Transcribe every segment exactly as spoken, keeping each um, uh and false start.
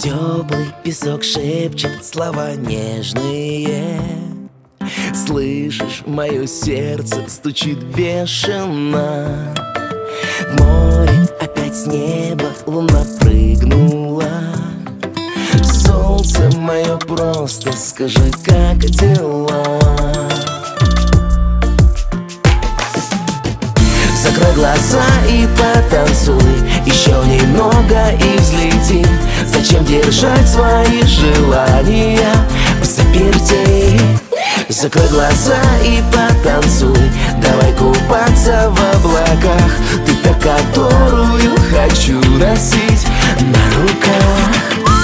Теплый песок шепчет слова нежные. Слышишь, мое сердце стучит бешено. В море опять с неба луна прыгнула. Солнце мое, просто скажи, как дела? Закрой глаза и потанцуй, еще немного и взлетим. Зачем держать свои желания в заперти? Закрой глаза и потанцуй, давай купаться в облаках. Ты та, которую хочу носить на руках.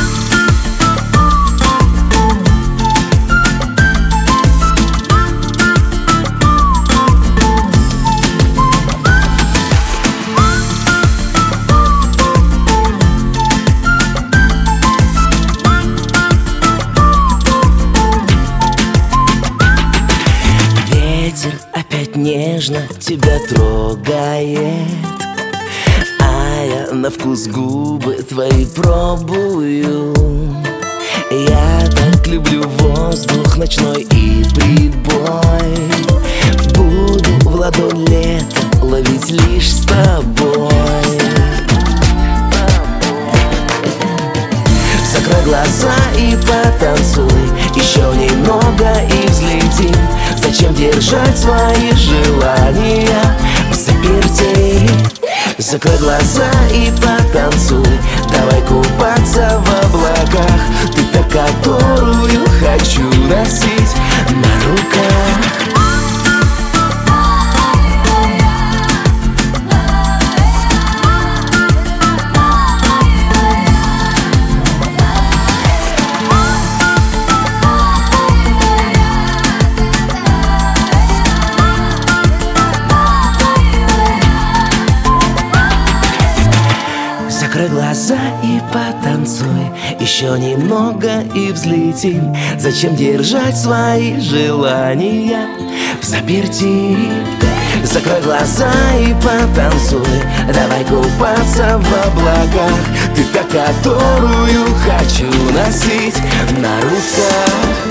Ветер опять нежно тебя трогает, а я на вкус губы твои пробую. Я так люблю воздух ночной и прибой. Буду в ладонь лето ловить лишь с тобой. Закрой глаза и потанцуй, еще немного и взлетим. Зачем держать свои желания в заперти? Закрой глаза и потанцуй, давай купаться в облаках. Ты та, которую хочу носить на руках. Закрой глаза и потанцуй, еще немного и взлетим. Зачем держать свои желания в заперти? Закрой глаза и потанцуй, давай купаться в облаках. Ты та, которую хочу носить на руках.